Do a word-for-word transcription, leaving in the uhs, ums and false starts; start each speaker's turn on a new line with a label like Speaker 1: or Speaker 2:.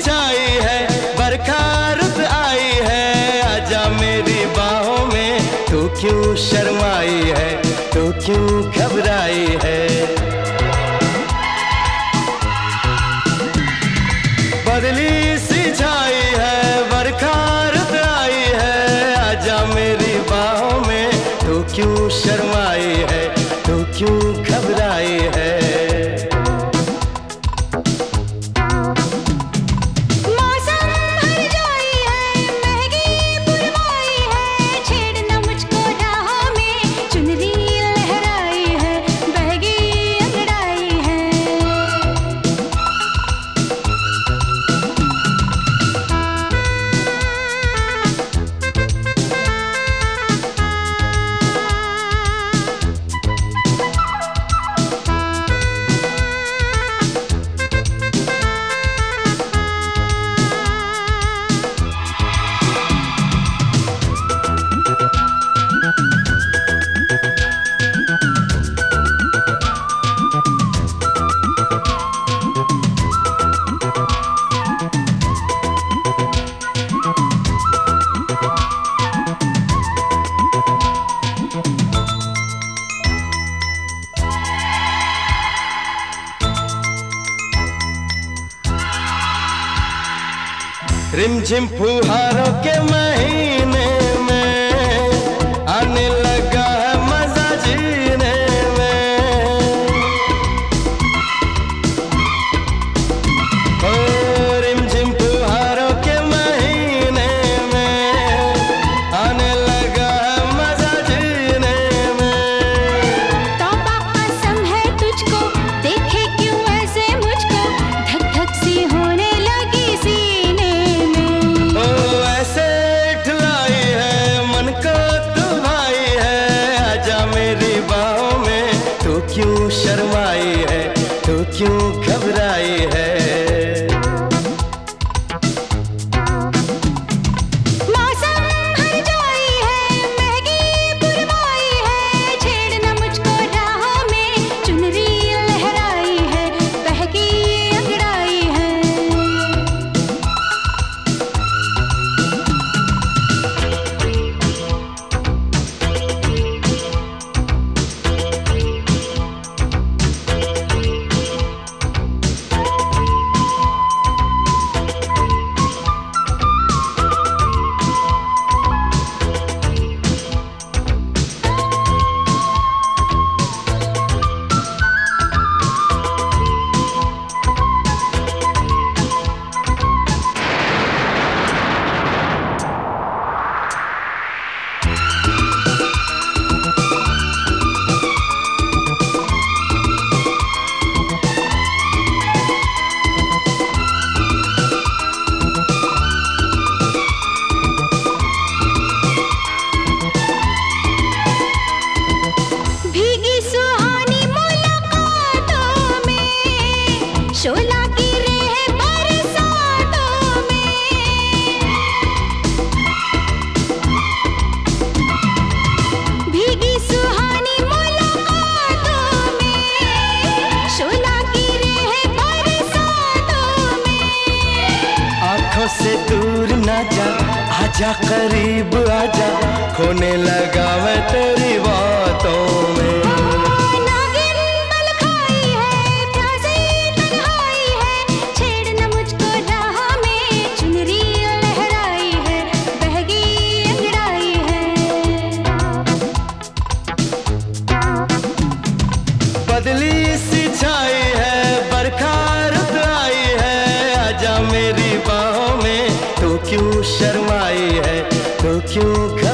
Speaker 1: छाई है, बरखा रुत आई है, आजा मेरी बाहों में। तू क्यों शर्माई है, तू क्यों घबराई है। बदली सी छाई है, बरखा रुत आई है, आजा मेरी बाहों में। तू क्यों शर्माई है, तू क्यों घबराई है। रिमझिम फुहारों के महीने में आने लगा है मजा जीने में। ओ रिमझिम फुहारों के महीने में आने लगा है मजा जीने में।
Speaker 2: तौबा कसम है तुझको, देखे क्यों ऐसे मुझको, धक धक सी होने लगी सीने।
Speaker 1: क्यों शर्माई है, तू क्यों घबराई है।
Speaker 2: मौसम हर जाई है, महंगी पुरवाई है, छेड़ना मुझको राहों में, चुनरी लहराई है, बहकी अंगड़ाई है। शोला गिरे हैं बरसातों में, भीगी सुहानी मुलाकातों में, शोला गिरे हैं बरसातों में।
Speaker 1: आँखों से दूर ना जा, आजा करीब आजा, खोने लगा मैं तेरी बातों में। बदली सी छाई है, बरखा रुत आई है, आजा मेरी बाहों में। तू क्यों शर्माई है, तू क्यों